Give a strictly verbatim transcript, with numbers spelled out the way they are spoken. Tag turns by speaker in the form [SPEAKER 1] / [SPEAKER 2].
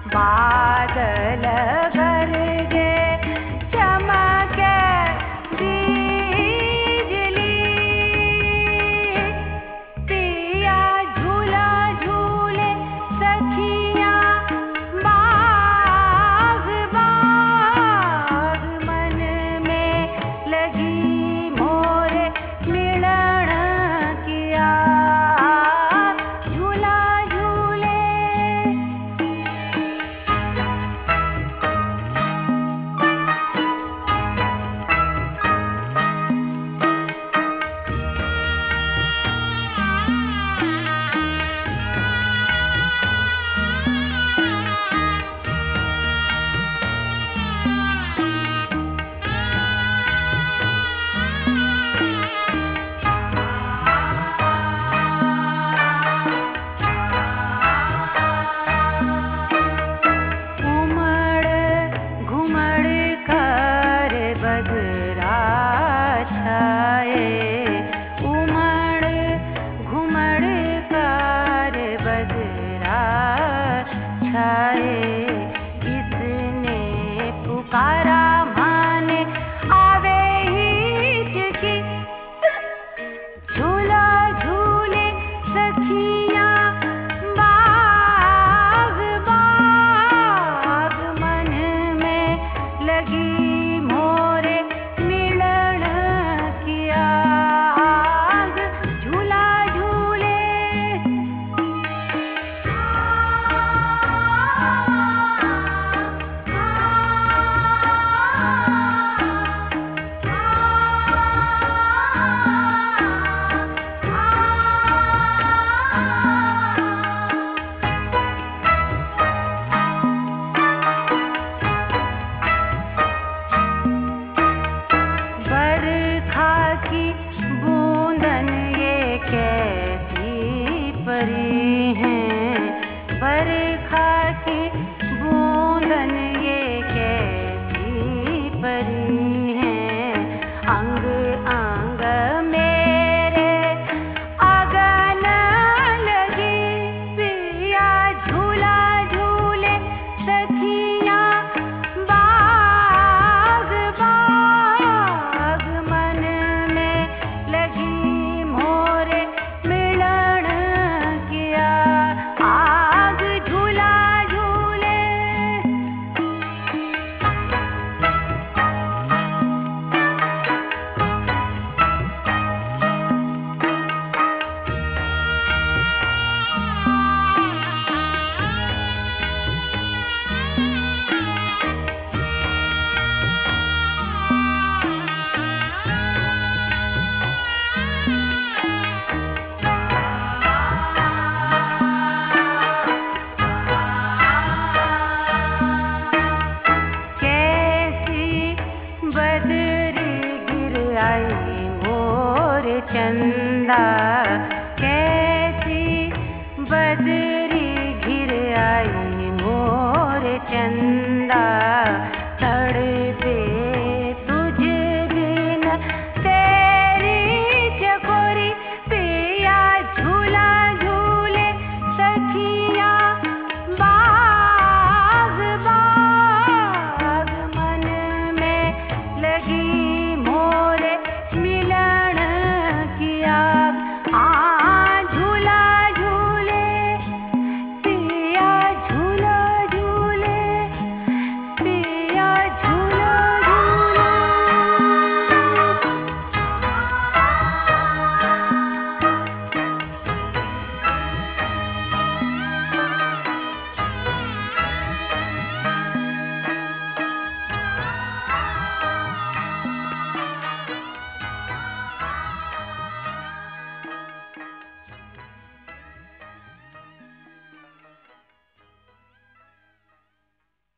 [SPEAKER 1] बादल गरजे चमके बिजली, पिया झूला झूले सखियाँ बाग बाग, मन में लगी मोरे मिलन किया झूला झूले। घुमड़ घुमड़ कर बदरा छाए, उमड़ घुमड़ कर बदरा छाए, किसने पुकारा माने आवे हिचकी, झूला झूले सखियाँ बाग बाग, मन में लगी मोरे मिलन किया झूला झूले। बरखा की बूंदन ये कैसी परी हैं, बरखा की बूंदन ये कैसी परी हैं, अंग अंग मेरे अगन लगी, पिया झूला झूले सखियाँ बाग बाग, मन में लगी मोरे मिलन किया आग झूला झूले। कैसी बदरी गिर आई मोर चंदा,